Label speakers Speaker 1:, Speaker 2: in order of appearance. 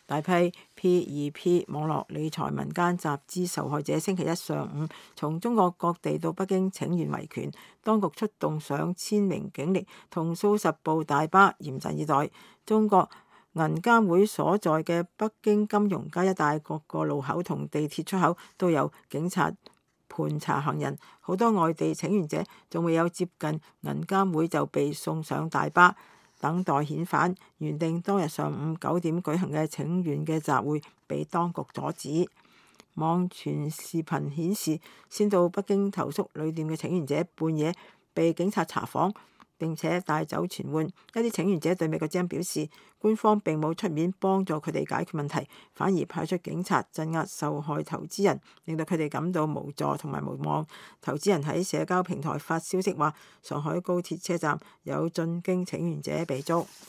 Speaker 1: 大批 P2P 網絡理財民間集資受害者星期一上午從中國各地到北京請願維權，當局出動上千名警力同數十部大巴嚴陣以待。中國銀監會所在嘅北京金融街一帶各個路口同地鐵出口都有警察盤查行人，好多外地請願者仲未有接近銀監會就被送上大巴等待遣返。原定當日上午9點舉行嘅請願嘅集會被當局阻止。網傳視頻顯示，先到北京投宿旅店嘅請願者半夜被警察查訪並且帶走傳喚。一啲請願者對美國之音表示，官方並冇出面幫助佢哋解決問題，反而派出警察鎮壓受害投資人，令到佢哋感到無助同埋無望。投資人喺社交平台發消息話，上海高鐵車站有進京請願者被捉。